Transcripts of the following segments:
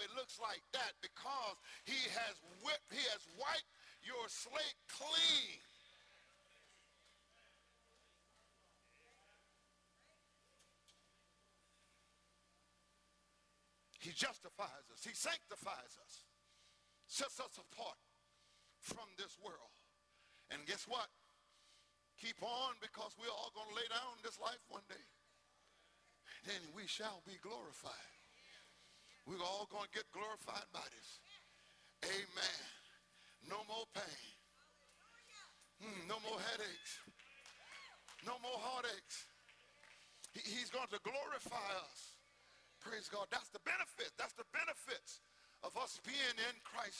it looks like that because he has wiped your slate clean. He justifies us. He sanctifies us. Sets us apart from this world. And guess what? Keep on, because we're all going to lay down this life one day. Then we shall be glorified. We're all going to get glorified bodies. Amen. No more pain. No more headaches. No more heartaches. He's going to glorify us. Praise God. That's the benefit. That's the benefits of us being in Christ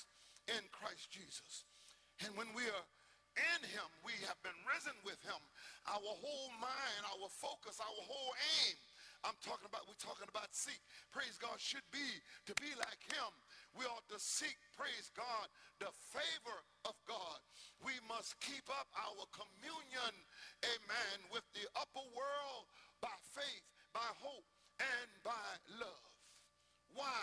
Jesus. And when we are in him, we have been risen with him. Our whole mind, our focus, our whole aim, we're talking about seek. Praise God, should be to be like him. We ought to seek, praise God, the favor of God. We must keep up our communion, amen, with the upper world by faith, by hope, and by love. Why?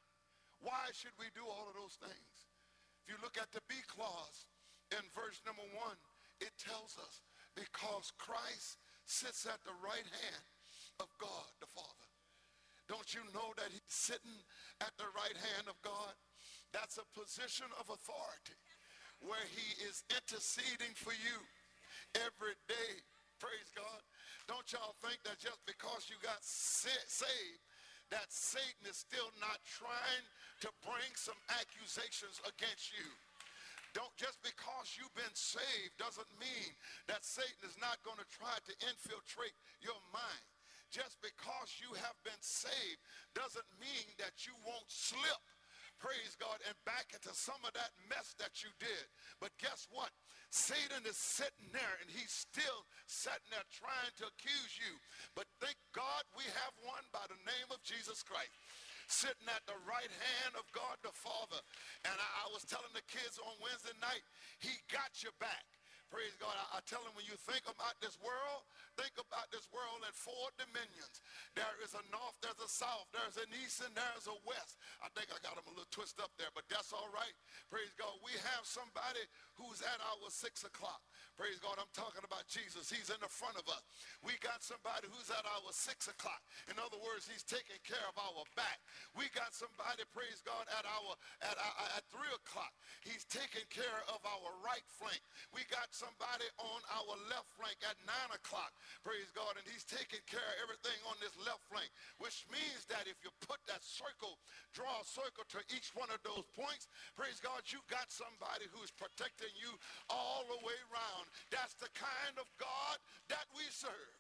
Why should we do all of those things? If you look at the B clause in verse number 1, it tells us because Christ sits at the right hand of God the Father. Don't you know that he's sitting at the right hand of God? That's a position of authority where he is interceding for you every day. Praise God. Don't y'all think that just because you got saved, that Satan is still not trying to bring some accusations against you. Don't, just because you've been saved doesn't mean that Satan is not going to try to infiltrate your mind. Just because you have been saved doesn't mean that you won't slip, praise God, and back into some of that mess that you did. But guess what? Satan is sitting there, and he's still sitting there trying to accuse you. But thank God we have one by the name of Jesus Christ, sitting at the right hand of God the Father. And I was telling the kids on Wednesday night, he got your back. Praise God. I tell them, when you think about this world, think about this world in 4 dominions. There is a north, there's a south, there's an east, and there's a west. I think I got them a little twist up there, but that's all right. Praise God. We have somebody who's at our 6 o'clock. Praise God. I'm talking about Jesus. He's in the front of us. We got somebody who's at our 6 o'clock. In other words, he's taking care of our back. We got somebody, praise God, at 3 o'clock. He's taking care of our right flank. We got somebody on our left flank at 9 o'clock. Praise God. And he's taking care of everything on this left flank, which means that if you put that circle, draw a circle to each one of those points, praise God, you got somebody who's protecting you all the way around. That's the kind of God that we serve.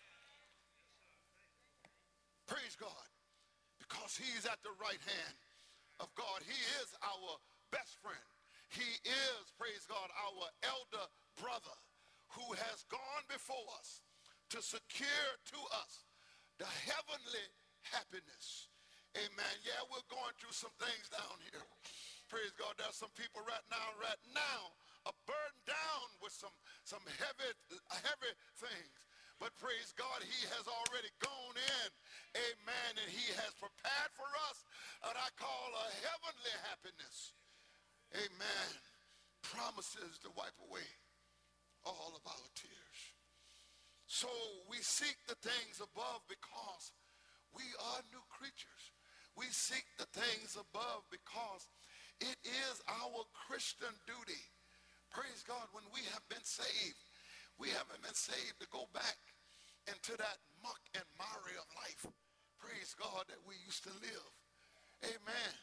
Praise God. Because he's at the right hand of God. He is our best friend. He is, praise God, our elder brother who has gone before us to secure to us the heavenly happiness. Amen. Yeah, we're going through some things down here. Praise God. There's some people right now are burdened down with some heavy things. But praise God, he has already gone in. Amen. And he has prepared for us what I call a heavenly happiness. Amen. Promises to wipe away all of our tears. So we seek the things above because we are new creatures. We seek the things above because it is our Christian duty. Praise God, when we have been saved, we haven't been saved to go back into that muck and miry of life. Praise God, that we used to live. Amen.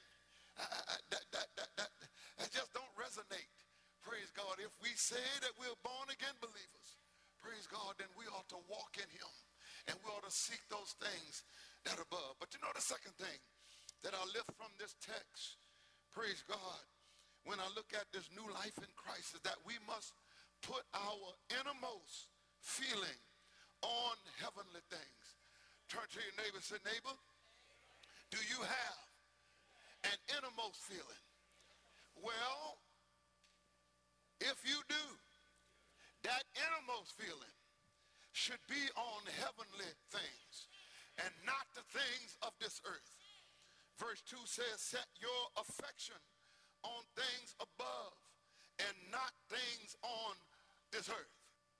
That just don't resonate. Praise God. If we say that we're born again believers, praise God, then we ought to walk in him. And we ought to seek those things that are above. But you know the second thing that I lift from this text, praise God, when I look at this new life in Christ, is that we must put our innermost feeling on heavenly things. Turn to your neighbor and say, neighbor, do you have an innermost feeling? Well, if you do, that innermost feeling should be on heavenly things and not the things of this earth. Verse 2 says, set your affection on things above and not things on this earth.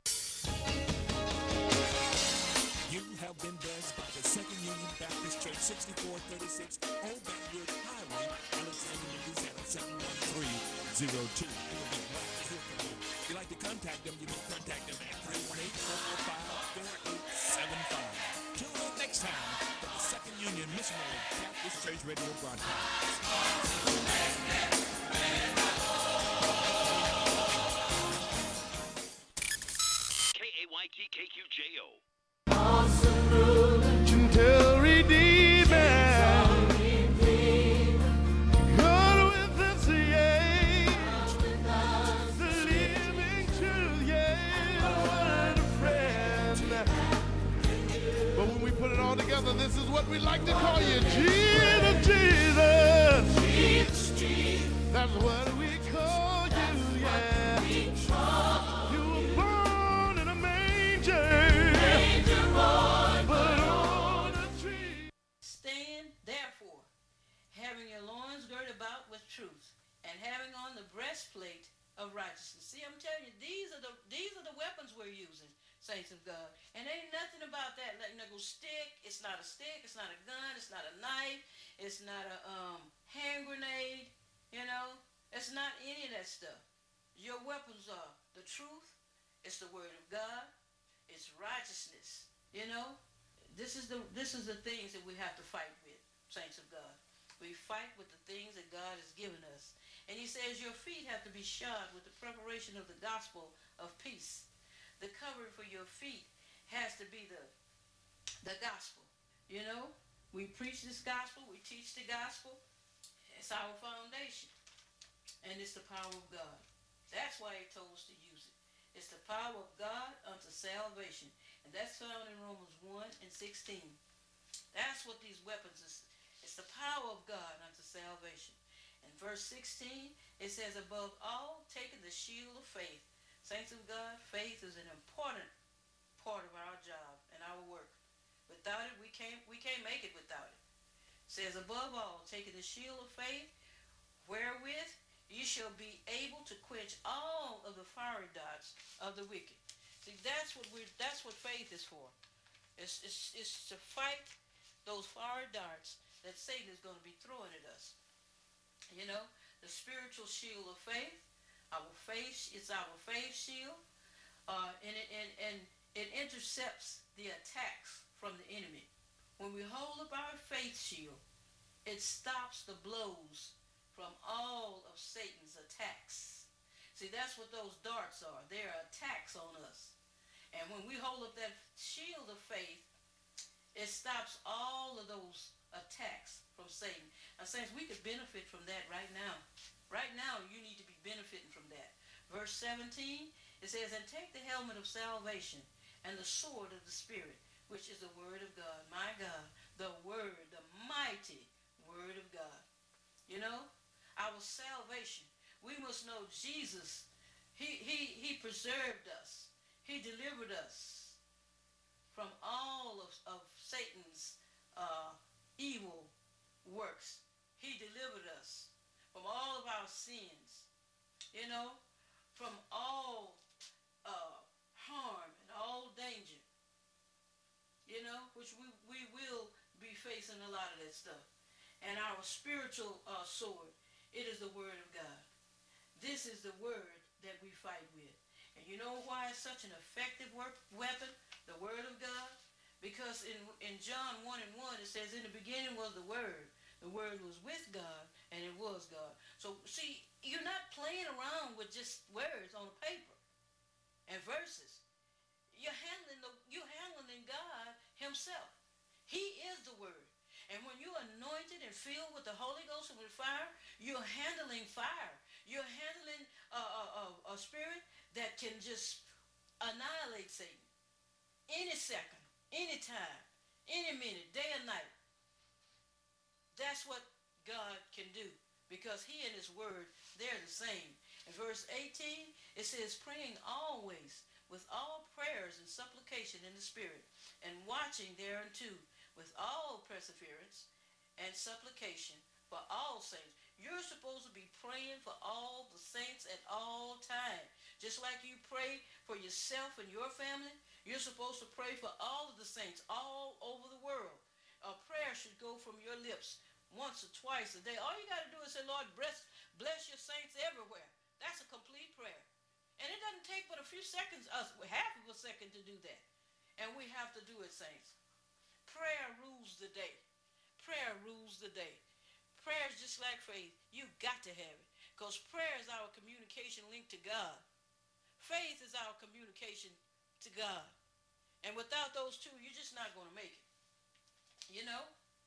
You have been blessed by the Second Union Baptist Church, 6436 Old Backwood Highway, Alexandria, Louisiana, 71302. We'll be glad to hear from you. If you'd like to contact them, you can contact them at 318-445-4875. Tune in next time for the Second Union Missionary Baptist Church radio broadcast. KAYT-KQJO. Awesome ruler, Gentle Redeemer, God with us, yeah, the living truth, yeah, what a friend. But when we put it all together, this is what we like to call you, Jesus, Jesus. That's what we call you, yeah. You were born in a manger. Stand therefore, having your loins girded about with truth, and having on the breastplate of righteousness. See, I'm telling you, these are the weapons we're using, saints of God. And ain't nothing about that letting it go stick. It's not a stick, it's not a gun, it's not a knife, it's not a hand grenade, you know. It's not any of that stuff. Your weapons are the truth, it's the word of God, it's righteousness, you know. This is the things that we have to fight with, saints of God. We fight with the things that God has given us. And he says your feet have to be shod with the preparation of the gospel of peace. The covering for your feet has to be the gospel. You know, we preach this gospel, we teach the gospel. It's our foundation. And it's the power of God. That's why he told us to use it. It's the power of God unto salvation. And that's found in Romans 1 and 16. That's what these weapons is. It's the power of God unto salvation. In verse 16, it says, above all, taking the shield of faith. Saints of God, faith is an important part of our job and our work. Without it, we can't make it without it. It says, above all, taking the shield of faith, wherewith you shall be able to quench all of the fiery darts of the wicked. See, that's what faith is for. It's to fight those fiery darts that Satan is going to be throwing at us. You know, the spiritual shield of faith, it's our faith shield, and it intercepts the attacks from the enemy. When we hold up our faith shield, it stops the blows from all of Satan's attacks. See, that's what those darts are. They are attacks on us. And when we hold up that shield of faith, it stops all of those attacks from Satan. Now, saints, we could benefit from that right now. Right now, you need to be benefiting from that. Verse 17, it says, and take the helmet of salvation and the sword of the Spirit, which is the word of God. My God, the word, the mighty word of God. You know, our salvation. We must know Jesus. He preserved us. He delivered us from all of Satan's evil works. He delivered us from all of our sins. You know, from all harm and all danger. You know, which we will be facing a lot of that stuff. And our spiritual sword, it is the word of God. This is the word that we fight with. And you know why it's such an effective weapon, the word of God? Because in John 1 and 1, it says, in the beginning was the word. The word was with God, and it was God. So, see, you're not playing around with just words on paper and verses. You're handling God himself. He is the word. And when you're anointed and filled with the Holy Ghost and with fire, you're handling fire. You're handling a spirit that can just annihilate Satan. Any second, any time, any minute, day or night. That's what God can do. Because he and his word, they're the same. In verse 18, it says, praying always with all prayers and supplication in the Spirit, and watching thereunto with all perseverance and supplication for all saints. You're supposed to be praying for all the saints at all times. Just like you pray for yourself and your family, you're supposed to pray for all of the saints all over the world. A prayer should go from your lips once or twice a day. All you got to do is say, Lord, bless your saints everywhere. That's a complete prayer. And it doesn't take but a few seconds, half of a second to do that. And we have to do it, saints. Prayer rules the day. Prayer rules the day. Prayer is just like faith. You've got to have it. Because prayer is our communication link to God. Faith is our communication to God. And without those two, you're just not going to make it. You know?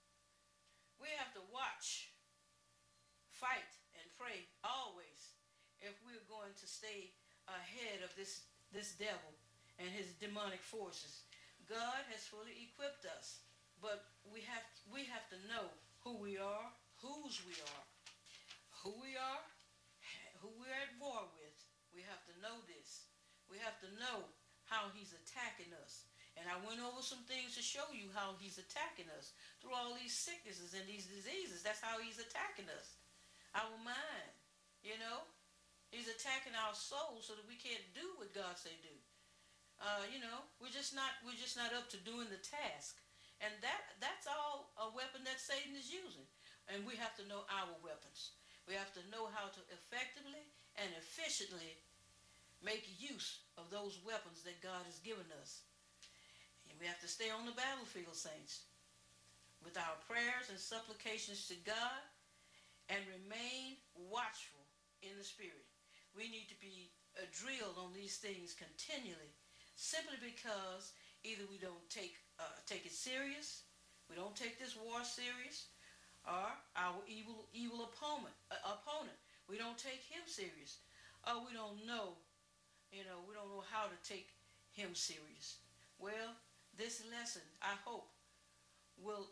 We have to watch, fight, and pray always if we're going to stay ahead of this devil and his demonic forces. God has fully equipped us. But we have to know who we are, whose we are, who we are, who we're at war with. We have to know this. We have to know how he's attacking us. And I went over some things to show you how he's attacking us through all these sicknesses and these diseases. That's how he's attacking us. Our mind, you know. He's attacking our soul so that we can't do what God say do. You know, we're just not up to doing the task. And that's all a weapon that Satan is using. And we have to know our weapons. We have to know how to effectively and efficiently make use of those weapons that God has given us. And we have to stay on the battlefield, saints, with our prayers and supplications to God, and remain watchful in the Spirit. We need to be drilled on these things continually, simply because either we don't take it serious, we don't take this war serious, or our evil opponent, we don't take him serious, or we don't know, we don't know how to take him serious. Well, this lesson, I hope, will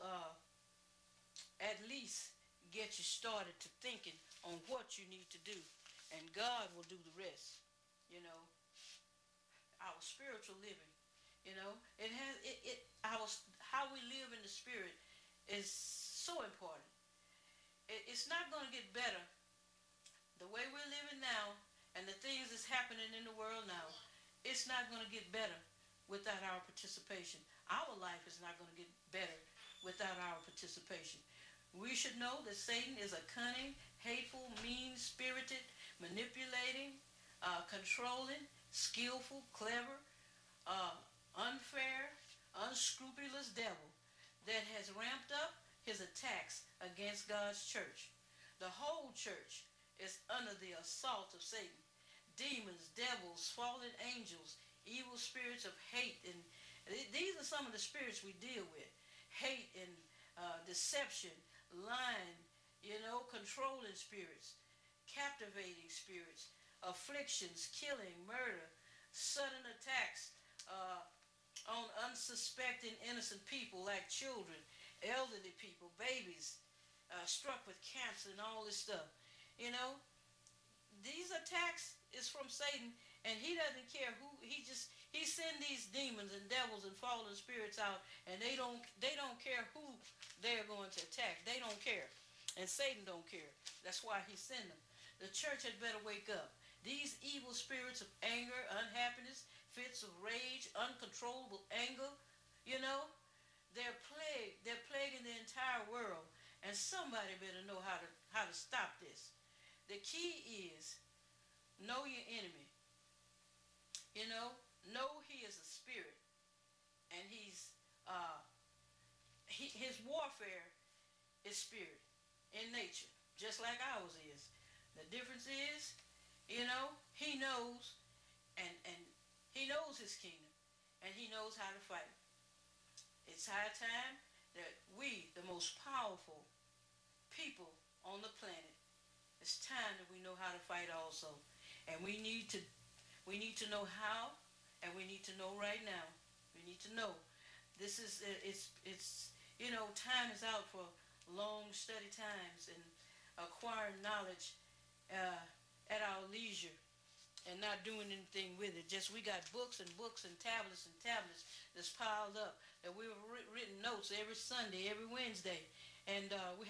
at least get you started to thinking on what you need to do, and God will do the rest. Our spiritual living. How we live in the Spirit is so important. It's not going to get better the way we're living now and the things that's happening in the world now. It's not going to get better without our participation. Our life is not going to get better without our participation. We should know that Satan is a cunning, hateful, mean-spirited, manipulating, controlling, skillful, clever, unfair, unscrupulous devil that has ramped up his attacks against God's church. The whole church is under the assault of Satan. Demons, devils, fallen angels, evil spirits of hate, and these are some of the spirits we deal with. Hate and deception, lying, controlling spirits, captivating spirits, afflictions, killing, murder, sudden attacks on unsuspecting innocent people like children, elderly people, babies, struck with cancer and all this stuff. These attacks is from Satan, and he doesn't care who. He send these demons and devils and fallen spirits out, and they don't care who they're going to attack. They don't care, and Satan don't care. That's why he send them. The church had better wake up. These evil spirits of anger, unhappiness, fits of rage, uncontrollable anger, they're plaguing the entire world, and somebody better know how to stop this. The key is know your enemy. Know he is a spirit, and his warfare is spirit in nature, just like ours is. The difference is, he knows, and he knows his kingdom, and he knows how to fight. It's high time that we, the most powerful people on the planet, it's time that we know how to fight also. And we need to know how, and we need to know right now. We need to know. This is, time is out for long study times and acquiring knowledge at our leisure and not doing anything with it. Just we got books and books and tablets that's piled up, that we've written notes every Sunday, every Wednesday, And we